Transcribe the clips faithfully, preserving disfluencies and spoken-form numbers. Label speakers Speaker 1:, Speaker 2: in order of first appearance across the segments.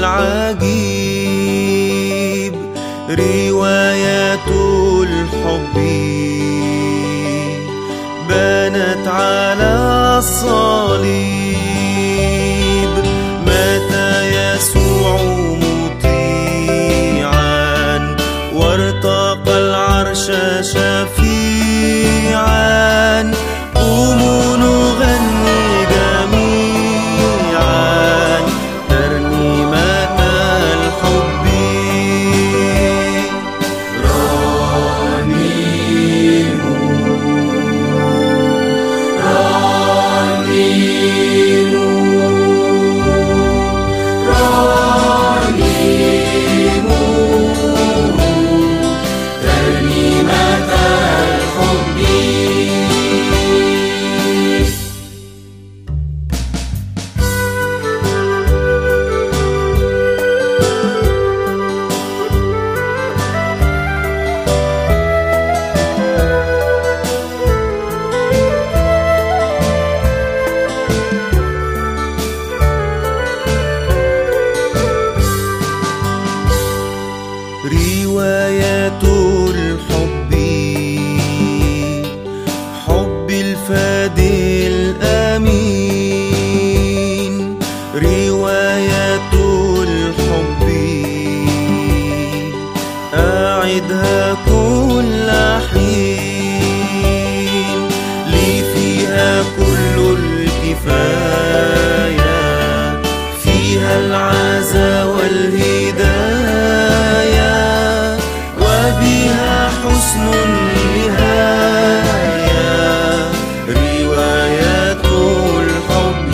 Speaker 1: العجيب رواية الحب بانت على الصليب. مات يسوع مطيعا وارتقى العرش شفيعا. قوموا نغني جميعا ترنيمة الحب. رواية الحب حب الفادي الأمين. رواية الحب أعدها كل حين لي فيها كل الكفاية، فيها العزا والهداية وبها حسن النهاية. رواية الحب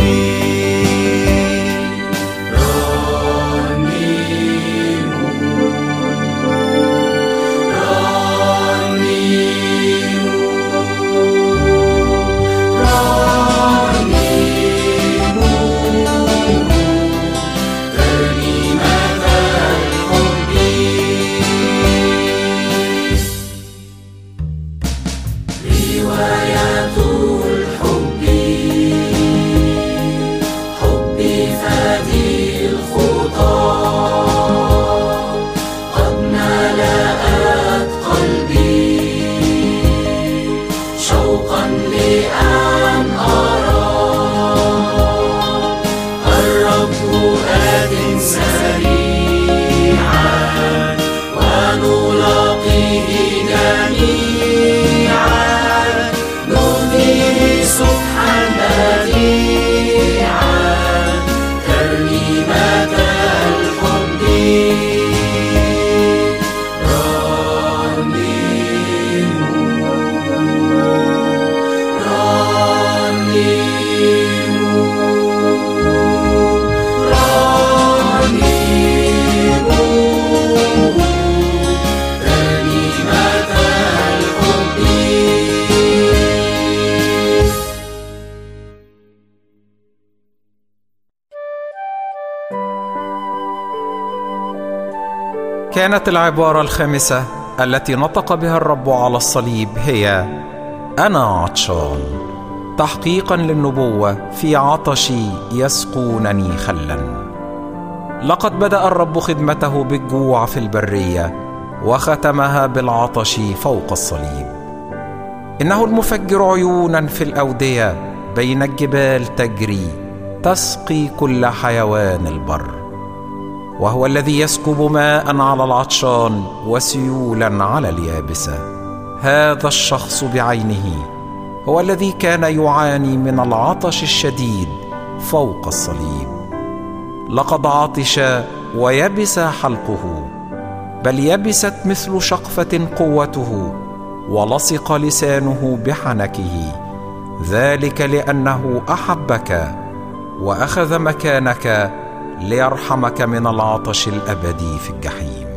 Speaker 2: كانت العبارة الخامسة التي نطق بها الرب على الصليب هي أنا عطشان، تحقيقا للنبوة في عطشي يسقونني خلا. لقد بدأ الرب خدمته بالجوع في البرية وختمها بالعطش فوق الصليب. إنه المفجر عيونا في الأودية بين الجبال تجري تسقي كل حيوان البر، وهو الذي يسكب ماء على العطشان وسيولا على اليابسة. هذا الشخص بعينه هو الذي كان يعاني من العطش الشديد فوق الصليب. لقد عطش ويبس حلقه، بل يبست مثل شقفة قوته ولصق لسانه بحنكه، ذلك لأنه أحبك وأخذ مكانك ليرحمك من العطش الأبدي في الجحيم.